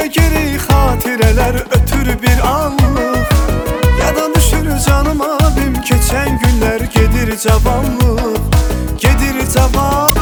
geri xatirələr ötür bir anlıq. Yada düşür canım abim keçən günlər, gedir cavanlıq, gedir cavan.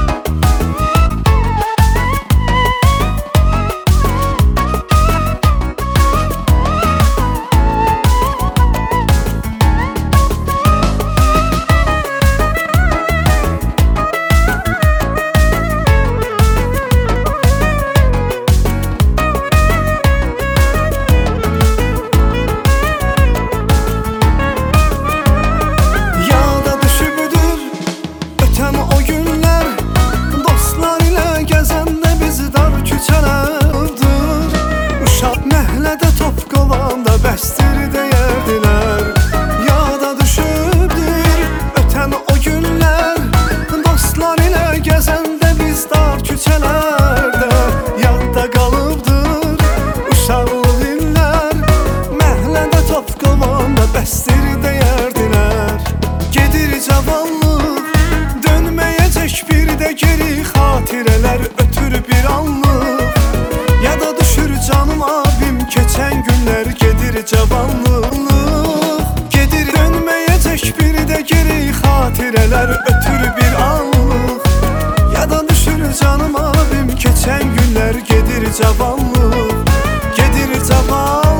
Bəstir deyərdilər, yada düşübdür ötən o günlər. Dostlar ilə gəzəndə biz dar küçələrdə, yadda qalıbdır uşaqlıq illər. Məhlədə top qovanda bəstir deyərdilər. Gedir cavanlıq, dönməyəcək bir də geri xatirələr ötür bir anlıq. Yada düşür canım abim keçən günlər, gedir cavanlıq, gedir dönməyəcək bir də geri xatirələr ötür bir anlıq. Yada düşür canım abim keçən günlər, gedir cavanlıq, gedir cavanlıq.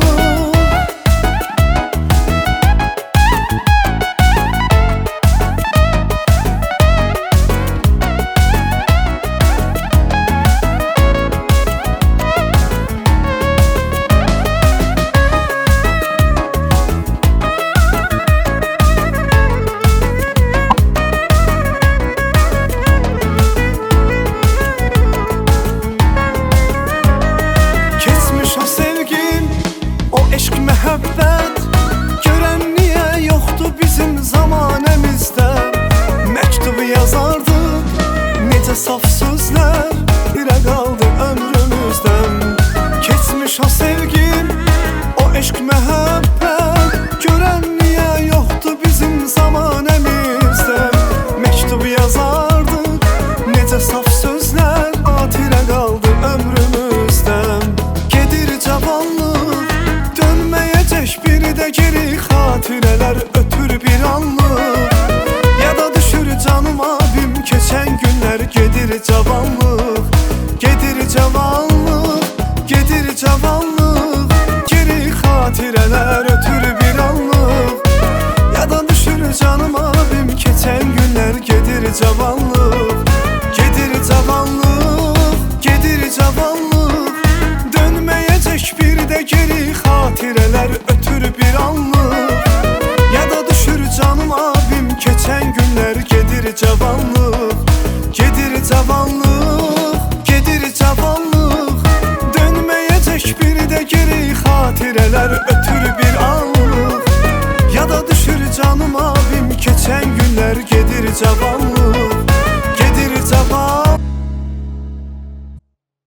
Eşq məhəbbət görən niyə yoxdur bizim zamanəmizdə? Məktub yazardıq, necə saf sözlər irə qaldı ömrümüzdən. Keçmiş o sevgim, o eşq məhəbbət görən niyə yoxdur bizim zamanəmizdə? Məktub yazardıq, necə saf sözlər atirə qaldı ömrümüzdən. Gedir cavanlıq, bir də geri xatirələr ötür bir anlıq. Yada düşür canım abim keçən günlər, gedir cavanlıq, gedir cavanlıq, gedir cavanlıq. Geri xatirələr ötür bir anlıq. Yada düşür canım abim keçən günlər, gedir cavanlıq, gedir cavanlıq, gedir cavanlıq. Dönməyəcək bir də geri xatirələr ötür bir anlıq. Yada düşür canım abim keçən günlər, gedir cavanlıq, gedir cavanlıq, gedir cavanlıq. Dönməyəcək bir də geri xatirələr ötür bir anlıq. Yada düşür canım abim keçən günlər, gedir cavanlıq.